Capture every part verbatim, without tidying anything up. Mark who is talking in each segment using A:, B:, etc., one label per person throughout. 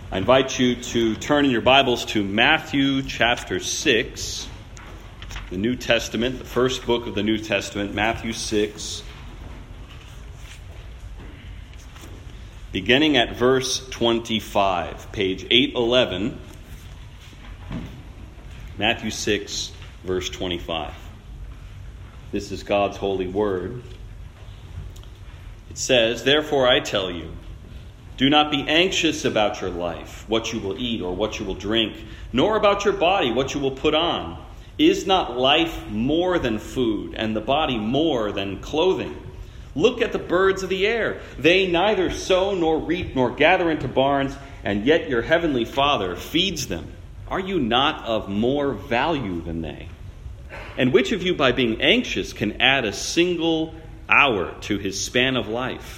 A: I invite you to turn in your Bibles to Matthew chapter six, the New Testament, the first book of the New Testament, Matthew six, beginning at verse twenty-five, page eight eleven, Matthew six, verse twenty-five. This is God's holy word. It says, "Therefore I tell you, do not be anxious about your life, what you will eat or what you will drink, nor about your body, what you will put on. Is not life more than food, and the body more than clothing? Look at the birds of the air. They neither sow nor reap nor gather into barns, and yet your heavenly Father feeds them. Are you not of more value than they? And which of you, by being anxious, can add a single hour to his span of life?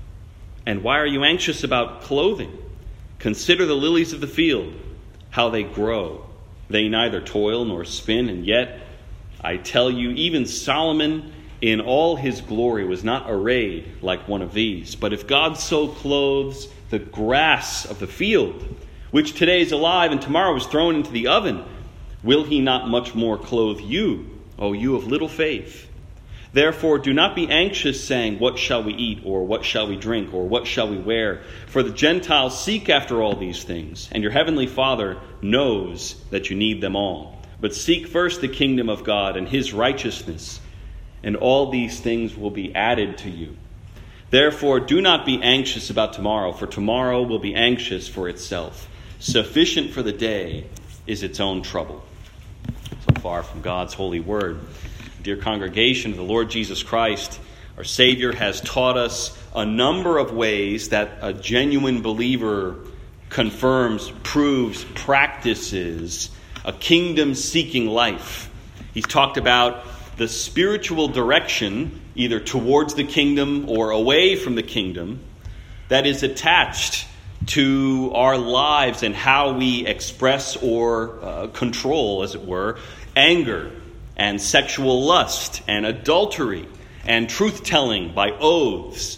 A: And why are you anxious about clothing? Consider the lilies of the field, how they grow. They neither toil nor spin, and yet, I tell you, even Solomon in all his glory was not arrayed like one of these. But if God so clothes the grass of the field, which today is alive and tomorrow is thrown into the oven, will he not much more clothe you, O you of little faith? Therefore, do not be anxious, saying, what shall we eat, or what shall we drink, or what shall we wear? For the Gentiles seek after all these things, and your heavenly Father knows that you need them all. But seek first the kingdom of God and his righteousness, and all these things will be added to you. Therefore, do not be anxious about tomorrow, for tomorrow will be anxious for itself. Sufficient for the day is its own trouble." So far from God's holy word. Dear congregation of the Lord Jesus Christ, our Savior has taught us a number of ways that a genuine believer confirms, proves, practices a kingdom-seeking life. He's talked about the spiritual direction, either towards the kingdom or away from the kingdom, that is attached to our lives and how we express or uh, control, as it were, anger, and sexual lust, and adultery, and truth-telling by oaths,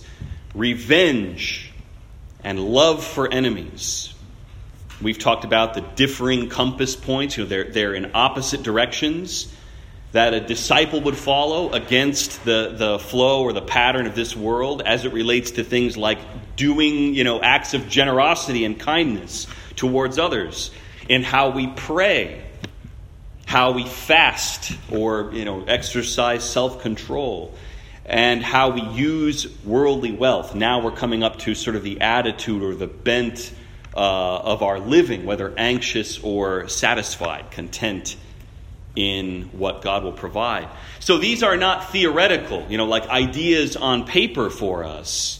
A: revenge, and love for enemies. We've talked about the differing compass points. You know, they're, they're in opposite directions that a disciple would follow against the, the flow or the pattern of this world as it relates to things like doing, you know, acts of generosity and kindness towards others, in how we pray, how we fast or, you know, exercise self-control, and how we use worldly wealth. Now we're coming up to sort of the attitude or the bent uh, of our living, whether anxious or satisfied, content in what God will provide. So these are not theoretical, you know, like ideas on paper for us.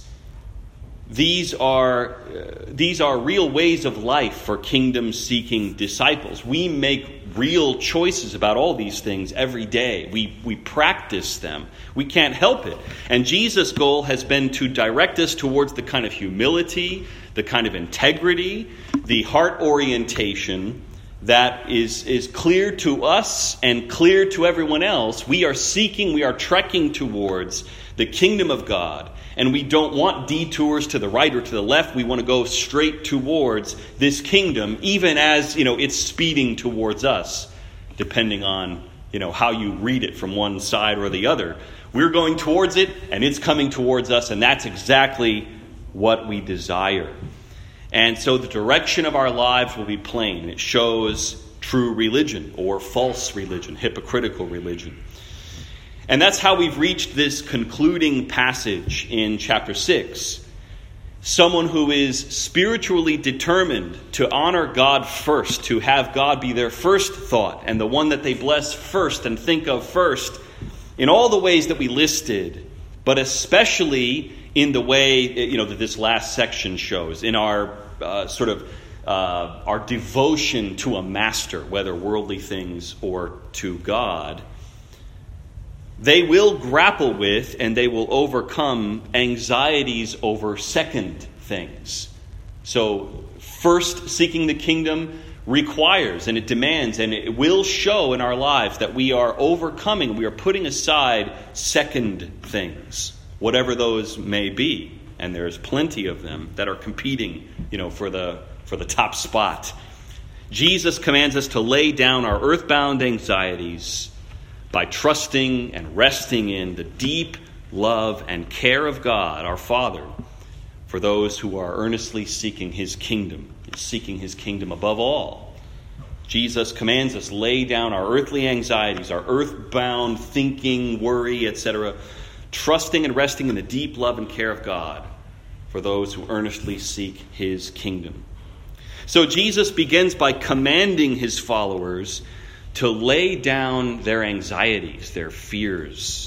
A: These are uh, these are real ways of life for kingdom-seeking disciples. We make real choices about all these things every day. We we practice them. We can't help it. And Jesus' goal has been to direct us towards the kind of humility, the kind of integrity, the heart orientation that is, is clear to us and clear to everyone else. We are seeking, we are trekking towards the kingdom of God. And we don't want detours to the right or to the left. We want to go straight towards this kingdom, even as, you know, it's speeding towards us, depending on, you know, how you read it from one side or the other. We're going towards it, and it's coming towards us, and that's exactly what we desire. And so the direction of our lives will be plain, and it shows true religion or false religion, hypocritical religion. And that's how we've reached this concluding passage in chapter six. Someone who is spiritually determined to honor God first, to have God be their first thought and the one that they bless first and think of first in all the ways that we listed, but especially in the way, you know, that this last section shows, in our uh, sort of uh, our devotion to a master, whether worldly things or to God. They will grapple with and they will overcome anxieties over second things. So first seeking the kingdom requires and it demands and it will show in our lives that we are overcoming, we are putting aside second things, whatever those may be. and there's plenty of them that are competing, you know, for the for the top spot. Jesus commands us to lay down our earthbound anxieties by trusting and resting in the deep love and care of God, our Father, for those who are earnestly seeking his kingdom, seeking his kingdom above all. Jesus commands us lay down our earthly anxieties, our earthbound thinking, worry, et cetera, trusting and resting in the deep love and care of God for those who earnestly seek his kingdom. So Jesus begins by commanding his followers to lay down their anxieties, their fears.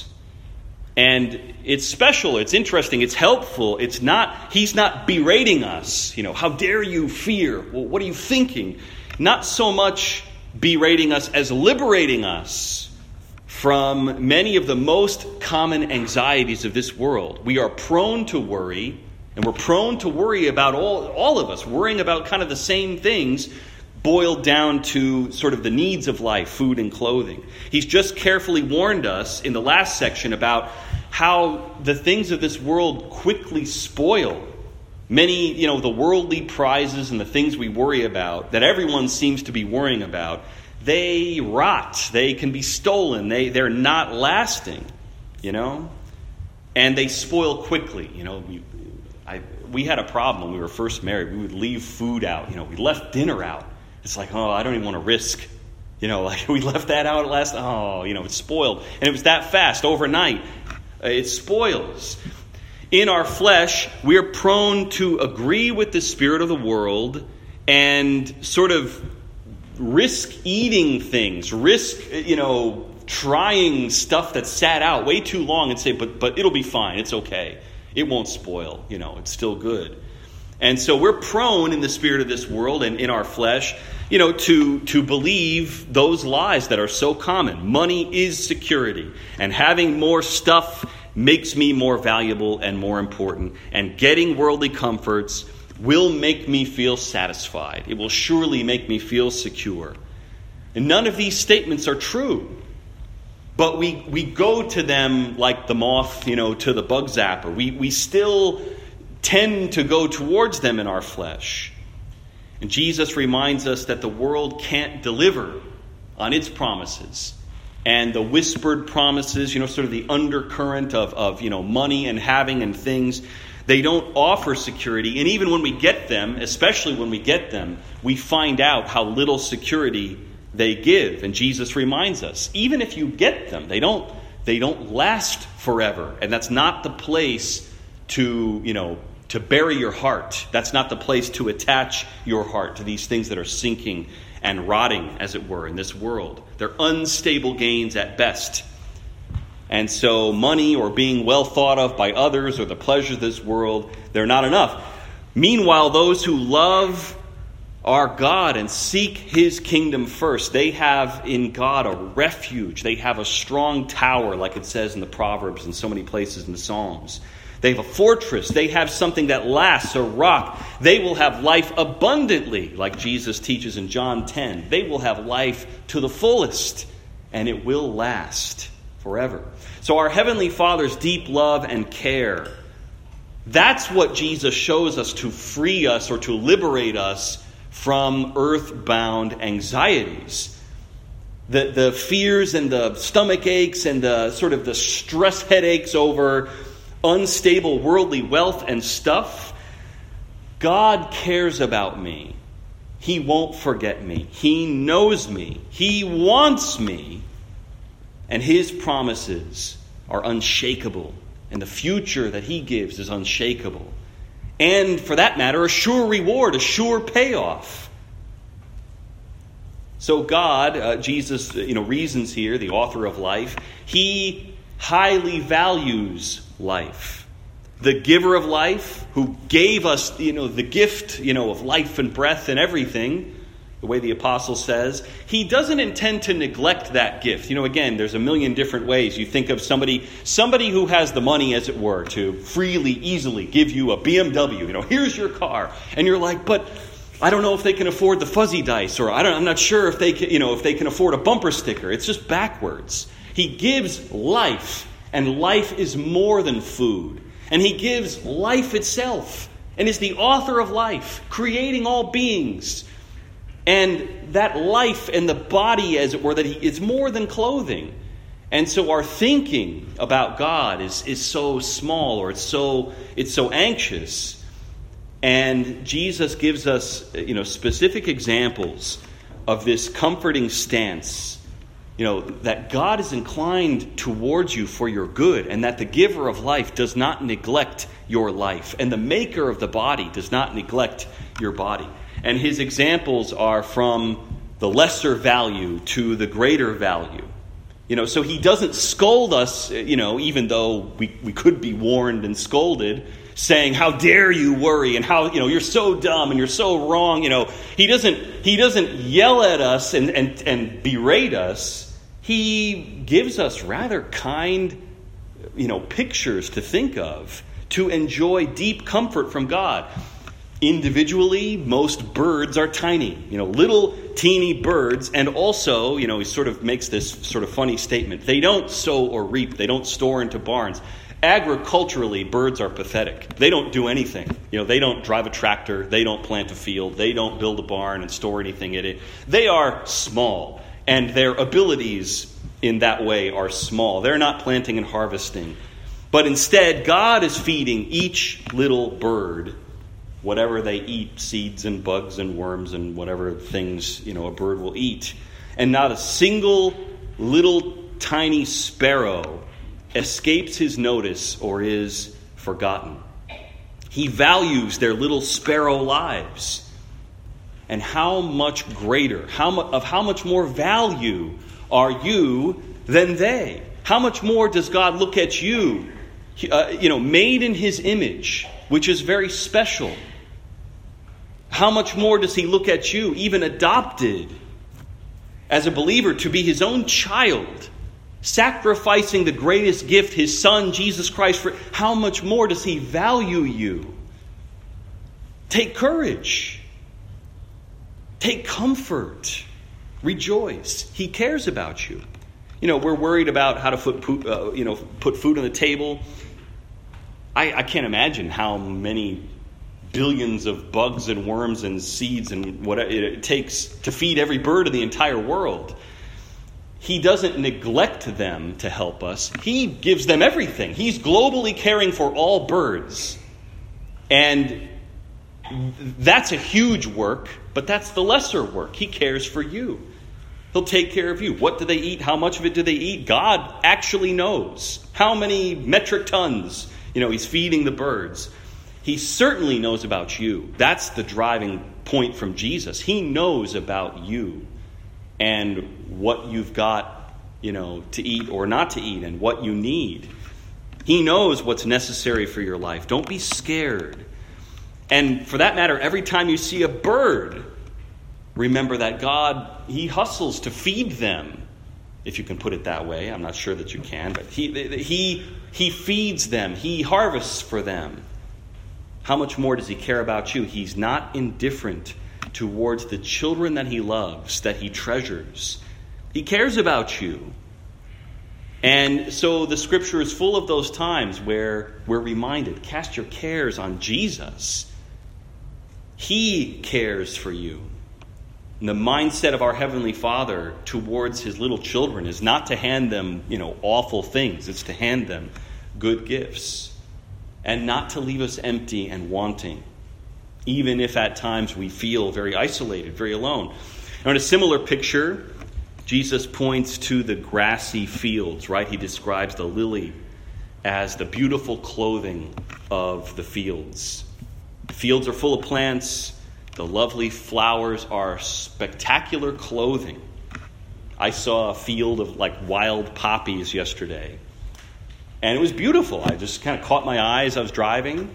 A: And it's special, it's interesting, it's helpful. It's not, he's not berating us. You know, how dare you fear? Well, what are you thinking? Not so much berating us as liberating us from many of the most common anxieties of this world. We are prone to worry, and we're prone to worry about all, all of us, worrying about kind of the same things boiled down to sort of the needs of life, food and clothing. He's just carefully warned us in the last section about how the things of this world quickly spoil. Many, you know, the worldly prizes and the things we worry about, that everyone seems to be worrying about, they rot. They can be stolen. They, they're not lasting, you know. And they spoil quickly. You know, we, I, we had a problem when we were first married. We would leave food out. You know, we left dinner out. It's like, oh, I don't even want to risk. You know, like we left that out at last. Oh, you know, it's spoiled. And it was that fast, overnight. It spoils. In our flesh, we are prone to agree with the spirit of the world and sort of risk eating things, risk, you know, trying stuff that's sat out way too long and say, but but it'll be fine, it's okay. It won't spoil, you know, it's still good. And so we're prone in the spirit of this world and in our flesh, you know, to, to believe those lies that are so common. Money is security, and having more stuff makes me more valuable and more important, and getting worldly comforts will make me feel satisfied. It will surely make me feel secure. And none of these statements are true. But we, we go to them like the moth, you know, to the bug zapper. We, we still tend to go towards them in our flesh. And Jesus reminds us that the world can't deliver on its promises. And the whispered promises, you know, sort of the undercurrent of, of, you know, money and having and things, they don't offer security. And even when we get them, especially when we get them, we find out how little security they give. And Jesus reminds us, even if you get them, they don't they don't last forever. And that's not the place to, you know, to bury your heart. That's not the place to attach your heart to these things that are sinking and rotting, as it were, in this world. They're unstable gains at best. And so money or being well thought of by others or the pleasures of this world, they're not enough. Meanwhile, those who love our God and seek his kingdom first, they have in God a refuge. They have a strong tower, like it says in the Proverbs and so many places in the Psalms. They have a fortress. They have something that lasts, a rock. They will have life abundantly, like Jesus teaches in John ten. They will have life to the fullest, and it will last forever. So our Heavenly Father's deep love and care, that's what Jesus shows us to free us or to liberate us from earthbound anxieties. The, the fears and the stomach aches and the sort of the stress headaches over unstable worldly wealth and stuff. God cares about me. He won't forget me. He knows me. He wants me. And his promises are unshakable. And the future that he gives is unshakable. And for that matter, a sure reward, a sure payoff. So God, uh, Jesus, you know, reasons here, the author of life, he highly values life. The giver of life, who gave us, you know, the gift, you know, of life and breath and everything, the way the apostle says, he doesn't intend to neglect that gift. You know, again, there's a million different ways. You think of somebody, somebody who has the money, as it were, to freely, easily give you a B M W. You know, here's your car, and you're like, but I don't know if they can afford the fuzzy dice, or I don't, I'm not sure if they can, you know, if they can afford a bumper sticker. It's just backwards. He gives life. And life is more than food. And he gives life itself and is the author of life, creating all beings. And that life and the body, as it were, that he is more than clothing. And so our thinking about God is, is so small, or it's so it's so anxious. And Jesus gives us, you know, specific examples of this comforting stance. You know, that God is inclined towards you for your good, and that the giver of life does not neglect your life, and the maker of the body does not neglect your body. And his examples are from the lesser value to the greater value. You know, so he doesn't scold us, you know, even though we, we could be warned and scolded, saying, how dare you worry, and how, you know, you're so dumb and you're so wrong. You know, he doesn't he doesn't yell at us and, and, and berate us. He gives us rather kind, you know, pictures to think of, to enjoy deep comfort from God. Individually, most birds are tiny, you know, little teeny birds. And also, you know, he sort of makes this sort of funny statement. They don't sow or reap. They don't store into barns. Agriculturally, birds are pathetic. They don't do anything. You know, they don't drive a tractor. They don't plant a field. They don't build a barn and store anything in it. They are small, and their abilities in that way are small. They're not planting and harvesting. But instead, God is feeding each little bird whatever they eat, seeds and bugs and worms and whatever things, you know, a bird will eat. And not a single little tiny sparrow escapes his notice or is forgotten. He values their little sparrow lives. And how much greater, how mu- of how much more value are you than they? How much more does God look at you, uh, you know, made in his image, which is very special? How much more does he look at you, even adopted as a believer, to be his own child, sacrificing the greatest gift, his son, Jesus Christ? For how much more does he value you? Take courage. Take comfort. Rejoice. He cares about you. You know, we're worried about how to put, uh, you know, put food on the table. I, I can't imagine how many billions of bugs and worms and seeds and what it takes to feed every bird in the entire world. He doesn't neglect them to help us. He gives them everything. He's globally caring for all birds. And that's a huge work, but that's the lesser work. He cares for you. He'll take care of you. What do they eat? How much of it do they eat? God actually knows. How many metric tons, you know, he's feeding the birds. He certainly knows about you. That's the driving point from Jesus. He knows about you and what you've got, you know, to eat or not to eat, and what you need. He knows what's necessary for your life. Don't be scared. And for that matter, every time you see a bird, remember that God, he hustles to feed them, if you can put it that way. I'm not sure that you can, but he he he feeds them. He harvests for them. How much more does he care about you? He's not indifferent towards the children that he loves, that he treasures. He cares about you. And so the scripture is full of those times where we're reminded, cast your cares on Jesus. He cares for you. And the mindset of our Heavenly Father towards his little children is not to hand them, you know, awful things. It's to hand them good gifts. And not to leave us empty and wanting, even if at times we feel very isolated, very alone. Now, in a similar picture, Jesus points to the grassy fields, right? He describes the lily as the beautiful clothing of the fields. The fields are full of plants. The lovely flowers are spectacular clothing. I saw a field of like wild poppies yesterday. And it was beautiful. I just kind of caught my eye as I was driving.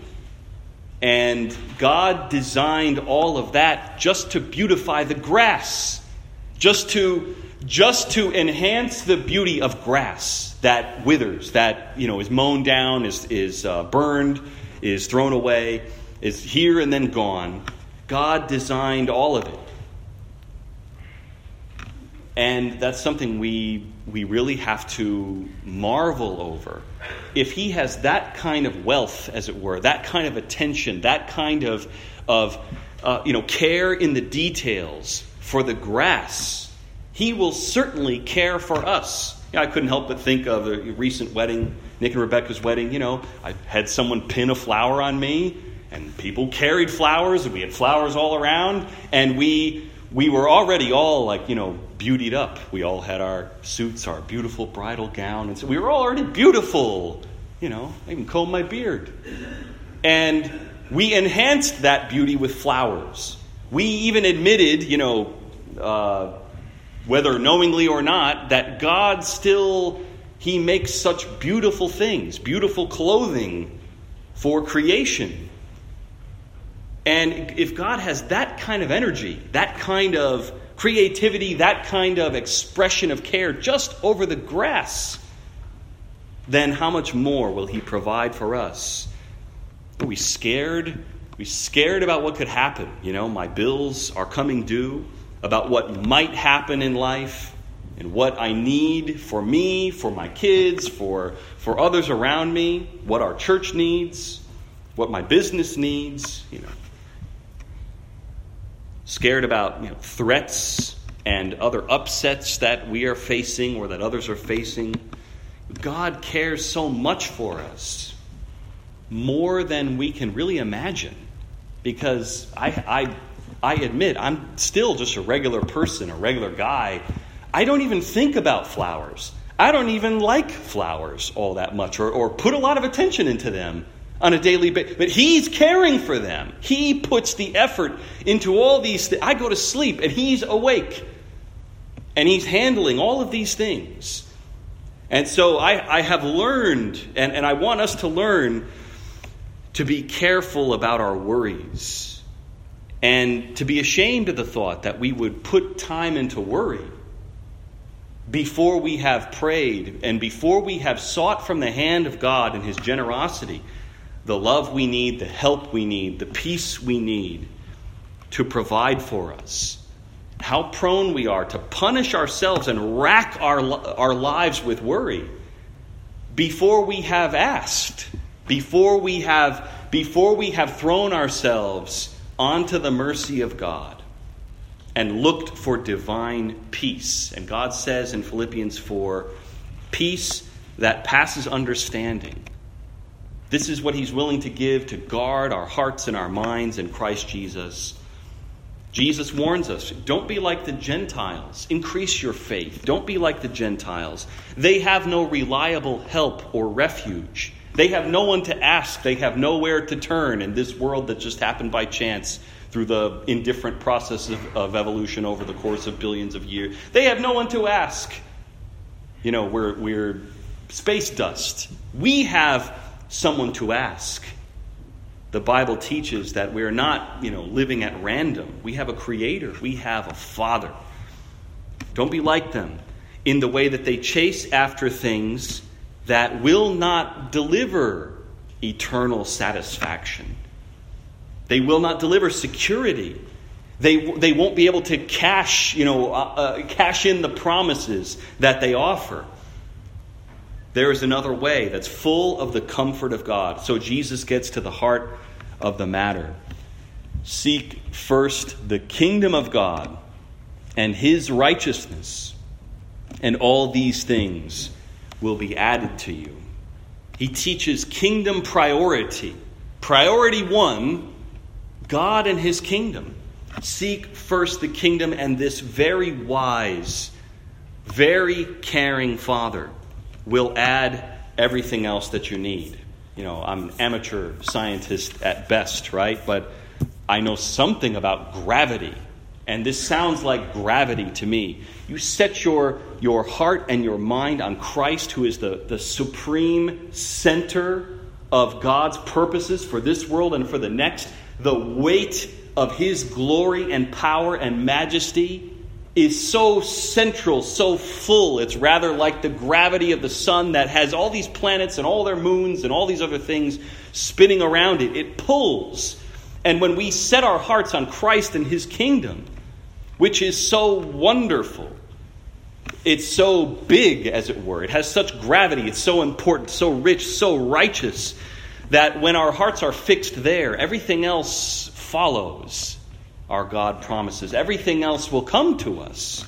A: And God designed all of that just to beautify the grass. Just to, just to enhance the beauty of grass that withers, that, you know, is mown down, is, is uh, burned, is thrown away, is here and then gone. God designed all of it. And that's something we we really have to marvel over. If he has that kind of wealth, as it were, that kind of attention, that kind of of uh, you know care in the details for the grass, he will certainly care for us. You know, I couldn't help but think of a recent wedding, Nick and Rebecca's wedding. You know, I had someone pin a flower on me, and people carried flowers, and we had flowers all around, and we we were already all like you know. beautied up. We all had our suits, our beautiful bridal gown, and so we were all already beautiful. You know, I even combed my beard. And we enhanced that beauty with flowers. We even admitted, you know, uh, whether knowingly or not, that God still, he makes such beautiful things, beautiful clothing for creation. And if God has that kind of energy, that kind of creativity, that kind of expression of care just over the grass, then how much more will he provide for us? Are we scared? Are we scared about what could happen? You know, my bills are coming due, about what might happen in life, and what I need for me, for my kids, for, for others around me, what our church needs, what my business needs, you know. Scared about you know, threats and other upsets that we are facing or that others are facing. God cares so much for us, more than we can really imagine. Because I, I, I admit, I'm still just a regular person, a regular guy. I don't even think about flowers. I don't even like flowers all that much or, or put a lot of attention into them on a daily basis. But he's caring for them. He puts the effort into all these things. I go to sleep and he's awake. And he's handling all of these things. And so I, I have learned, and, and I want us to learn, to be careful about our worries. And to be ashamed of the thought that we would put time into worry before we have prayed and before we have sought from the hand of God and his generosity the love we need, the help we need, the peace we need to provide for us. How prone we are to punish ourselves and rack our, our lives with worry before we have asked, before we have, before we have thrown ourselves onto the mercy of God and looked for divine peace. And God says in Philippians four, peace that passes understanding. This is what he's willing to give to guard our hearts and our minds in Christ Jesus. Jesus warns us, don't be like the Gentiles. Increase your faith. Don't be like the Gentiles. They have no reliable help or refuge. They have no one to ask. They have nowhere to turn in this world that just happened by chance through the indifferent process of, of evolution over the course of billions of years. They have no one to ask. You know, we're, we're space dust. We have someone to ask. The Bible teaches that we're not, you know, living at random. We have a creator. We have a father. Don't be like them in the way that they chase after things that will not deliver eternal satisfaction. They will not deliver security. They they won't be able to cash, you know, uh, uh, cash in the promises that they offer. There is another way that's full of the comfort of God. So Jesus gets to the heart of the matter. Seek first the kingdom of God and his righteousness, and all these things will be added to you. He teaches kingdom priority. Priority one, God and his kingdom. Seek first the kingdom, and this very wise, very caring Father will add everything else that you need. You know, I'm an amateur scientist at best, right? But I know something about gravity. And this sounds like gravity to me. You set your, your heart and your mind on Christ, who is the, the supreme center of God's purposes for this world and for the next. The weight of his glory and power and majesty is so central, so full. It's rather like the gravity of the sun that has all these planets and all their moons and all these other things spinning around it. It pulls. And when we set our hearts on Christ and his kingdom, which is so wonderful, it's so big, as it were. It has such gravity. It's so important, so rich, so righteous, that when our hearts are fixed there, everything else follows our God promises. Everything else will come to us.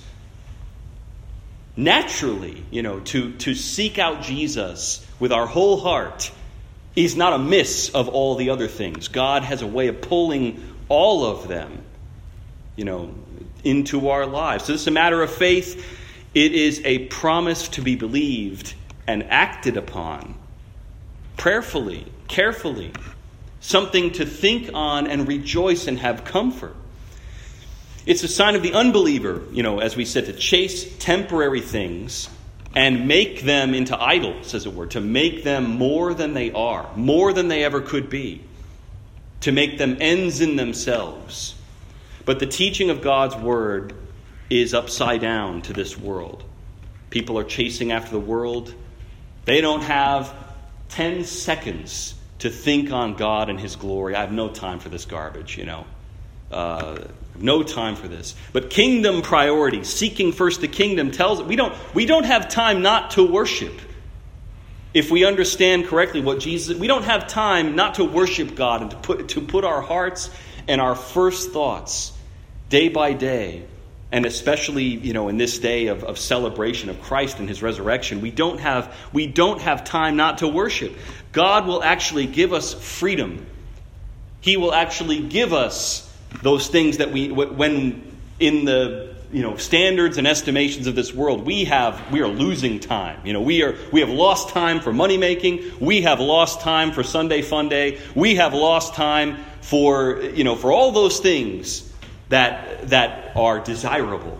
A: Naturally, you know, to, to seek out Jesus with our whole heart is not a miss of all the other things. God has a way of pulling all of them, you know, into our lives. So this is a matter of faith. It is a promise to be believed and acted upon prayerfully, carefully. Something to think on and rejoice and have comfort. It's a sign of the unbeliever, you know, as we said, to chase temporary things and make them into idols, as it were, to make them more than they are, more than they ever could be, to make them ends in themselves. But the teaching of God's word is upside down to this world. People are chasing after the world. They don't have ten seconds to think on God and his glory. I have no time for this garbage, you know. Uh, no time for this. But kingdom priorities, seeking first the kingdom, tells we don't we don't have time not to worship. If we understand correctly what Jesus, we don't have time not to worship God and to put to put our hearts and our first thoughts day by day, and especially, you know, in this day of, of celebration of Christ and his resurrection, we don't have we don't have time not to worship. God will actually give us freedom. He will actually give us those things that we, when in the, you know, standards and estimations of this world, we have, we are losing time. You know, we are, we have lost time for money making. We have lost time for Sunday fun day. We have lost time for, you know, for all those things that, that are desirable.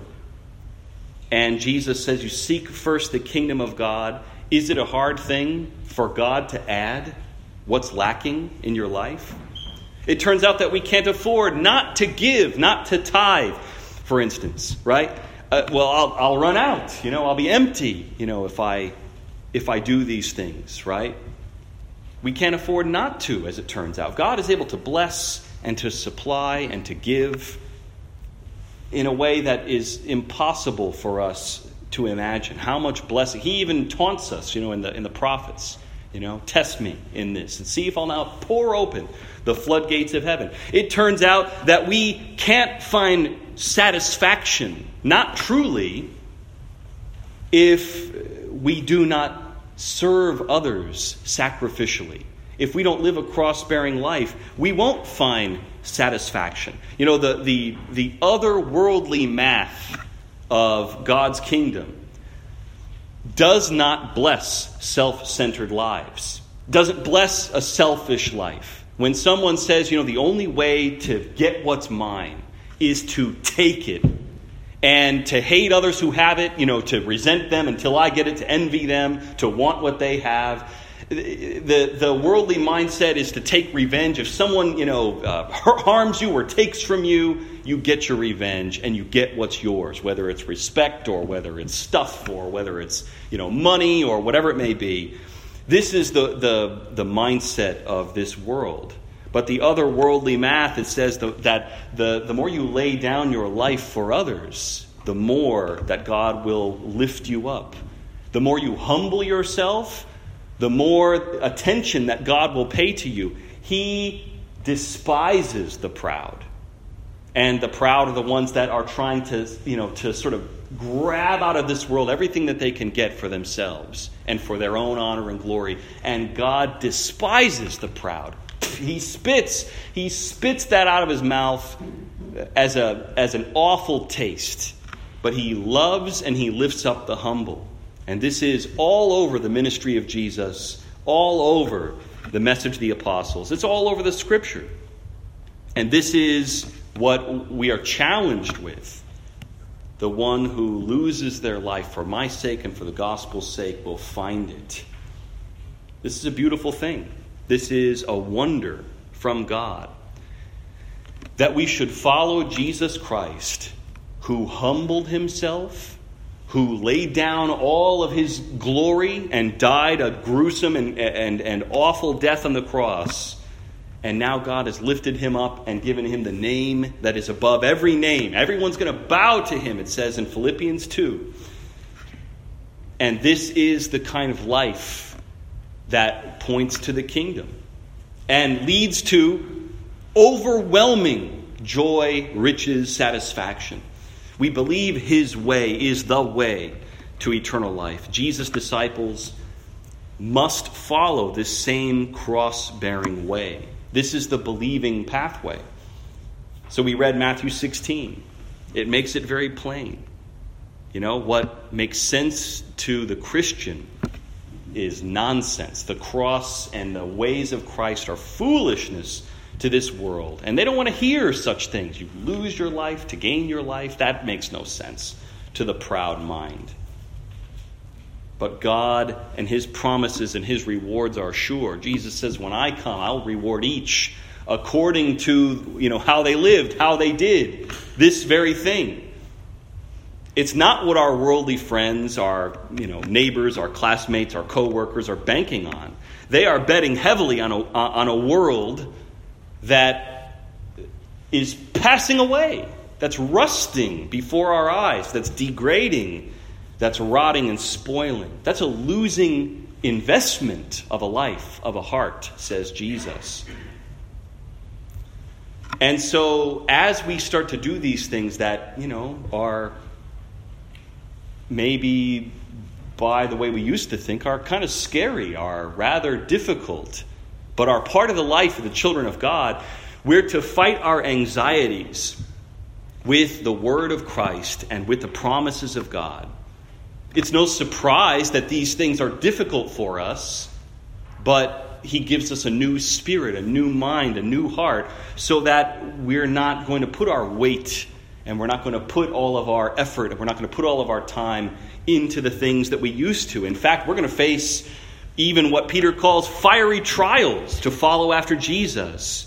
A: And Jesus says, you seek first the kingdom of God. Is it a hard thing for God to add what's lacking in your life? It turns out that we can't afford not to give, not to tithe, for instance, right? Uh, well, I'll, I'll run out, you know, I'll be empty, you know, if I, if I do these things, right? We can't afford not to, as it turns out. God is able to bless and to supply and to give in a way that is impossible for us to imagine. How much blessing. He even taunts us, you know, in the in the prophets. You know, test me in this and see if I'll now pour open the floodgates of heaven. It turns out that we can't find satisfaction, not truly, if we do not serve others sacrificially. If we don't live a cross-bearing life, we won't find satisfaction. You know, the the the otherworldly math of God's kingdom does not bless self-centered lives. Doesn't bless a selfish life. When someone says, you know, the only way to get what's mine is to take it and to hate others who have it, you know, to resent them until I get it, to envy them, to want what they have. The, the worldly mindset is to take revenge. If someone, you know, uh, harms you or takes from you, you get your revenge and you get what's yours, whether it's respect or whether it's stuff or whether it's, you know, money or whatever it may be. This is the, the, the mindset of this world. But the other worldly math, it says the, that the, the more you lay down your life for others, the more that God will lift you up. The more you humble yourself, the more attention that God will pay to you. He despises the proud. And the proud are the ones that are trying to, you know, to sort of grab out of this world everything that they can get for themselves and for their own honor and glory. And God despises the proud. He spits, he spits that out of his mouth as a as an awful taste. But he loves and he lifts up the humble. And this is all over the ministry of Jesus, all over the message of the apostles. It's all over the scripture. And this is what we are challenged with. The one who loses their life for my sake and for the gospel's sake will find it. This is a beautiful thing. This is a wonder from God. That we should follow Jesus Christ, who humbled himself, who laid down all of his glory and died a gruesome and, and, and awful death on the cross. And now God has lifted him up and given him the name that is above every name. Everyone's going to bow to him, it says in Philippians two. And this is the kind of life that points to the kingdom and leads to overwhelming joy, riches, satisfaction. We believe his way is the way to eternal life. Jesus' disciples must follow this same cross-bearing way. This is the believing pathway. So we read Matthew sixteen. It makes it very plain. You know, what makes sense to the Christian is nonsense. The cross and the ways of Christ are foolishness to this world. And they don't want to hear such things. You lose your life to gain your life. That makes no sense to the proud mind. But God and his promises and his rewards are sure. Jesus says, when I come, I'll reward each according to, you know, how they lived, how they did this very thing. It's not what our worldly friends, our, you know, neighbors, our classmates, our co-workers are banking on. They are betting heavily on a, on a world that is passing away, that's rusting before our eyes, that's degrading, that's rotting and spoiling. That's a losing investment of a life, of a heart, says Jesus. And so as we start to do these things that, you know, are maybe by the way we used to think are kind of scary, are rather difficult, but are part of the life of the children of God, we're to fight our anxieties with the word of Christ and with the promises of God. It's no surprise that these things are difficult for us, but he gives us a new spirit, a new mind, a new heart, so that we're not going to put our weight and we're not going to put all of our effort and we're not going to put all of our time into the things that we used to. In fact, we're going to face even what Peter calls fiery trials to follow after Jesus.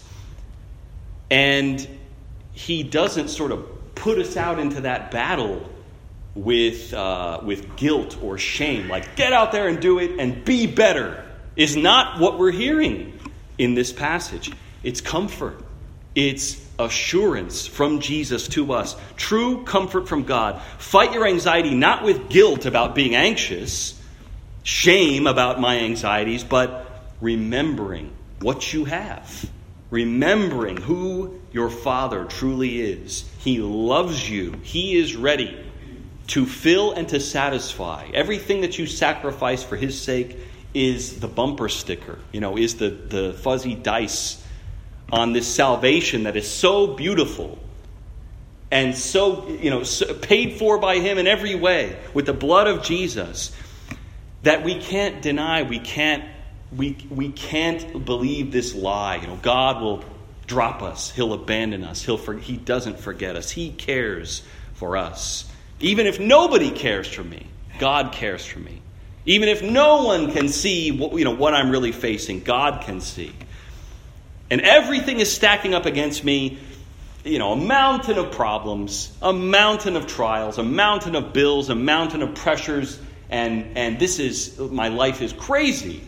A: And he doesn't sort of put us out into that battle with uh, with guilt or shame. Like, get out there and do it and be better, is not what we're hearing in this passage. It's comfort. It's assurance from Jesus to us. True comfort from God. Fight your anxiety not with guilt about being anxious, shame about my anxieties, but remembering what you have. Remembering who your Father truly is. He loves you. He is ready to fill and to satisfy. Everything that you sacrifice for his sake is the bumper sticker, you know, is the, the fuzzy dice on this salvation that is so beautiful and so, you know, so paid for by him in every way with the blood of Jesus, that we can't deny, we can't, we, we can't believe this lie. You know, God will drop us. He'll abandon us. He'll for, he doesn't forget us. He cares for us. Even if nobody cares for me, God cares for me. Even if no one can see what, you know, what I'm really facing, God can see. And everything is stacking up against me, you know, a mountain of problems, a mountain of trials, a mountain of bills, a mountain of pressures, and, and this is, my life is crazy.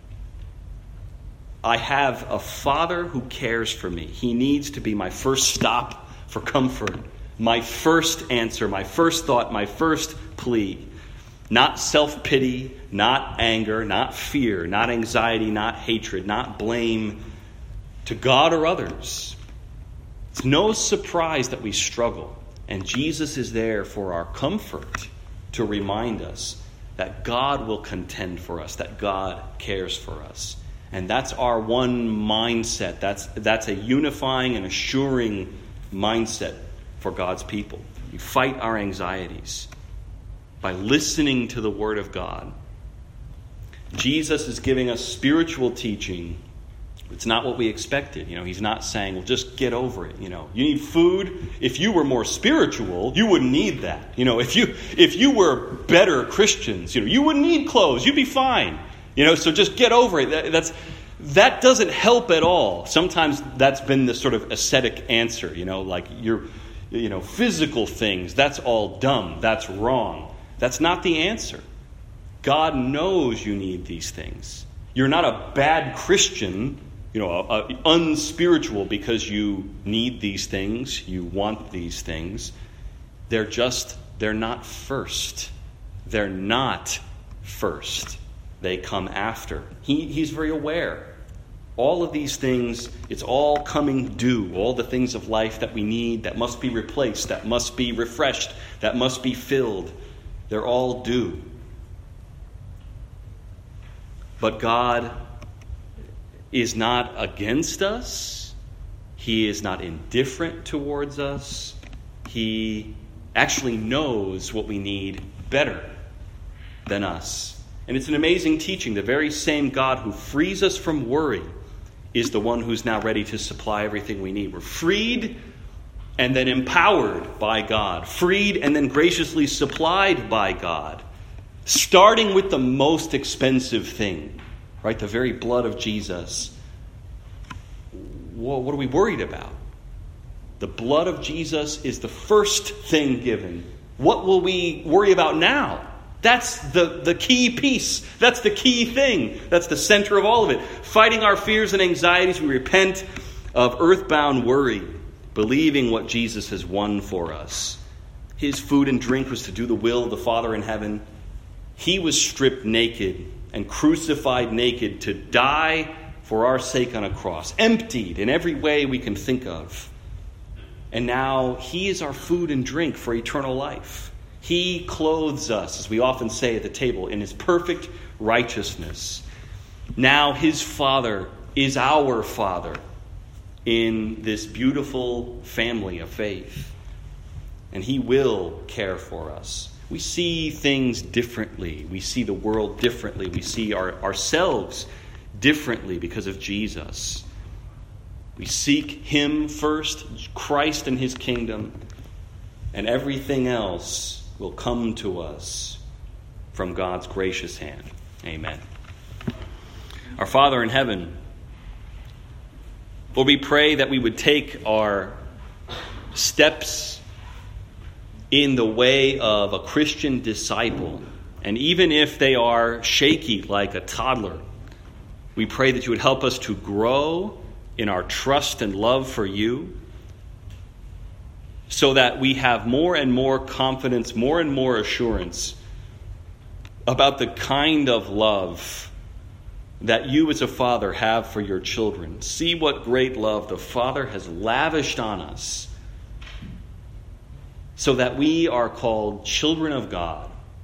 A: I have a Father who cares for me. He needs to be my first stop for comfort, my first answer, my first thought, my first plea. Not self-pity, not anger, not fear, not anxiety, not hatred, not blame to God or others. It's no surprise that we struggle. And Jesus is there for our comfort to remind us that God will contend for us, that God cares for us. And that's our one mindset. That's, that's a unifying and assuring mindset for God's people. We fight our anxieties by listening to the Word of God. Jesus is giving us spiritual teaching. It's not what we expected. You know, he's not saying, well, just get over it. You know, you need food. If you were more spiritual, you wouldn't need that. You know, if you if you were better Christians, you know, you wouldn't need clothes. You'd be fine. You know, so just get over it. That, that's that doesn't help at all. Sometimes that's been the sort of ascetic answer. You know, like your, you know, physical things. That's all dumb. That's wrong. That's not the answer. God knows you need these things. You're not a bad Christian, you know, a, a unspiritual because you need these things, you want these things. They're just, they're not first. They're not first. They come after. He, he's very aware. All of these things, it's all coming due. All the things of life that we need, that must be replaced, that must be refreshed, that must be filled. They're all due. But God is not against us. He is not indifferent towards us. He actually knows what we need better than us. And it's an amazing teaching. The very same God who frees us from worry is the one who's now ready to supply everything we need. We're freed and then empowered by God. Freed and then graciously supplied by God. Starting with the most expensive thing, right? The very blood of Jesus. Well, what are we worried about? The blood of Jesus is the first thing given. What will we worry about now? That's the, the key piece. That's the key thing. That's the center of all of it. Fighting our fears and anxieties, we repent of earthbound worry, believing what Jesus has won for us. His food and drink was to do the will of the Father in heaven. He was stripped naked and crucified naked to die for our sake on a cross, emptied in every way we can think of. And now he is our food and drink for eternal life. He clothes us, as we often say at the table, in his perfect righteousness. Now his Father is our Father in this beautiful family of faith. And he will care for us. We see things differently. We see the world differently. We see our, ourselves differently because of Jesus. We seek him first, Christ and his kingdom, and everything else will come to us from God's gracious hand. Amen. Our Father in heaven, Lord, we pray that we would take our steps in the way of a Christian disciple, and even if they are shaky like a toddler, we pray that you would help us to grow in our trust and love for you, so that we have more and more confidence, more and more assurance about the kind of love that you as a father have for your children. See what great love the Father has lavished on us, so that we are called children of God.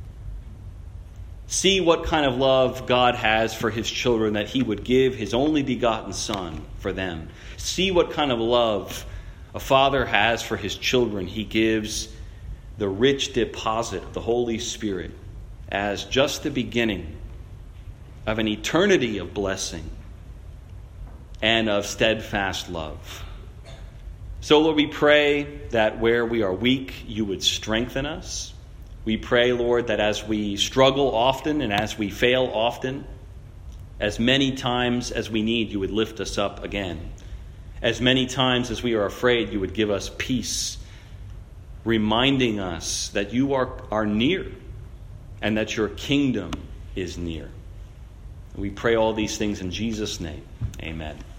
A: See what kind of love God has for his children, that he would give his only begotten Son for them. See what kind of love a father has for his children. He gives the rich deposit of the Holy Spirit as just the beginning of an eternity of blessing and of steadfast love. So, Lord, we pray that where we are weak, you would strengthen us. We pray, Lord, that as we struggle often and as we fail often, as many times as we need, you would lift us up again. As many times as we are afraid, you would give us peace, reminding us that you are, are near and that your kingdom is near. We pray all these things in Jesus' name. Amen.